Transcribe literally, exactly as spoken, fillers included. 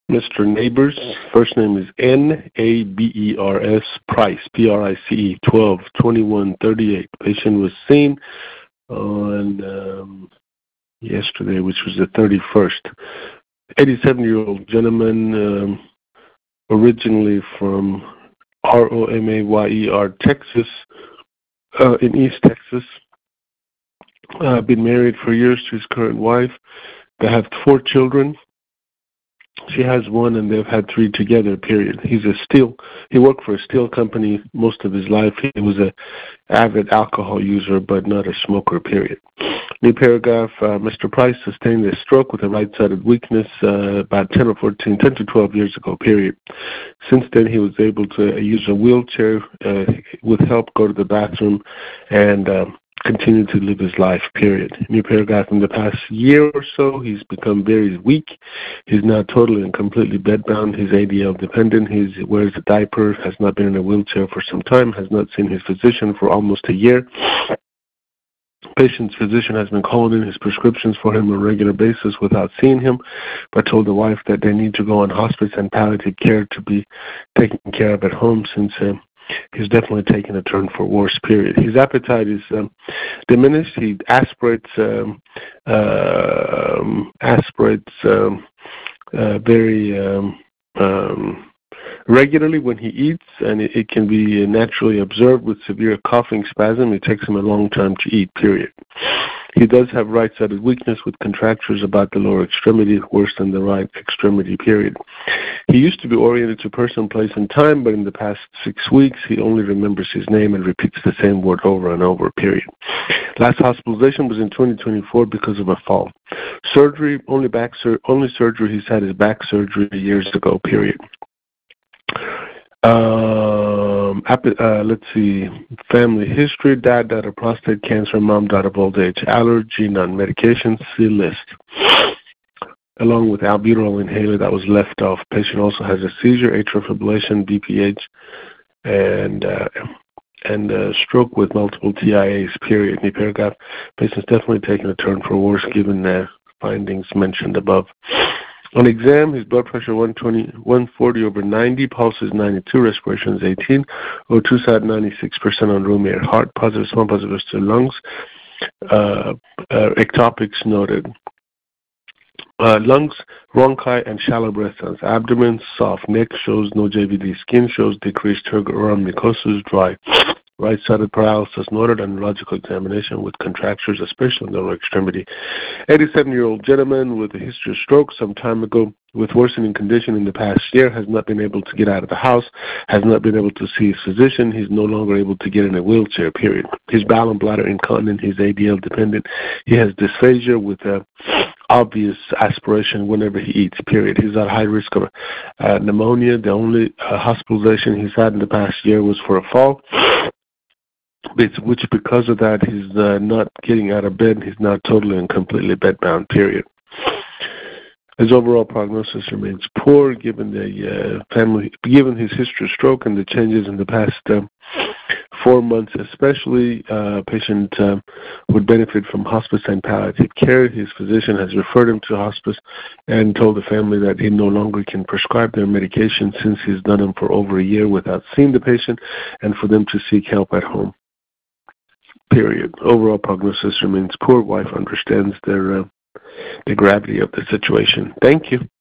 Mister Neighbors, first name is N A B E R S, Price, P R I C E, twelve twenty-one thirty-eight. Patient was seen on um, yesterday, which was the thirty-first. eighty-seven-year-old gentleman, um, originally from R O M A Y E R, Texas, uh, in East Texas. Uh, been married for years to his current wife. They have four children. She has one, and they've had three together, period. He's a steel, he worked for a steel company most of his life. He was an avid alcohol user, but not a smoker, period. New paragraph, uh, Mister Price sustained a stroke with a right-sided weakness uh, about ten or fourteen, ten to twelve years ago, period. Since then, he was able to uh, use a wheelchair uh, with help, go to the bathroom, and uh, continue to live his life, period. New paragraph, in the past year or so, he's become very weak. He's now totally and completely bedbound. He's A D L dependent. He wears a diaper, has not been in a wheelchair for some time, has not seen his physician for almost a year. Patient's physician has been calling in his prescriptions for him on a regular basis without seeing him, but told the wife that they need to go on hospice and palliative care to be taken care of at home, since uh, he's definitely taken a turn for worse, period. His appetite is um, diminished. He aspirates, um, uh, aspirates um, uh, very um, um, regularly when he eats, and it, it can be naturally observed with severe coughing spasm. It takes him a long time to eat, period. He does have right-sided weakness with contractures about the lower extremity, worse than the right extremity, period. He used to be oriented to person, place, and time, but in the past six weeks, he only remembers his name and repeats the same word over and over, period. Last hospitalization was in twenty twenty-four because of a fall. Surgery, only back sur- only surgery he's had is back surgery years ago, period. Um, uh, let's see, family history: dad died of prostate cancer, mom died of old age, allergy, non-medication, see list. Along with albuterol inhaler that was left off. Patient also has a seizure, atrial fibrillation, B P H, and uh, and uh, stroke with multiple T I As, period. New paragraph, patient's definitely taking a turn for worse given the findings mentioned above. On exam, his blood pressure one twenty, one forty over ninety, pulse is ninety-two, respiration is eighteen, O two side ninety-six percent on room air, heart positive, small positives to lungs, uh, uh, ectopics noted. Uh, lungs, bronchi, and shallow breath sounds. Abdomen, soft. Neck shows no J V D. Skin shows decreased turgor around mucosa, dry. Right-sided paralysis noted, and neurological examination with contractures, especially in the lower extremity. eighty-seven-year-old gentleman with a history of stroke some time ago with worsening condition in the past year, has not been able to get out of the house, has not been able to see his physician. He's no longer able to get in a wheelchair, period. His bowel and bladder incontinent. He's A D L dependent. He has dysphagia with a obvious aspiration whenever he eats, period. He's at high risk of uh, pneumonia. The only uh, hospitalization he's had in the past year was for a fall, which because of that, he's uh, not getting out of bed. He's now totally and completely bedbound, period. His overall prognosis remains poor given the uh, family, given his history of stroke and the changes in the past uh, four months, especially. Uh, patient uh, would benefit from hospice and palliative care. His physician has referred him to hospice and told the family that he no longer can prescribe their medication since he's done them for over a year without seeing the patient, and for them to seek help at home, period. Overall prognosis remains poor. Wife understands their uh, the gravity of the situation. Thank you.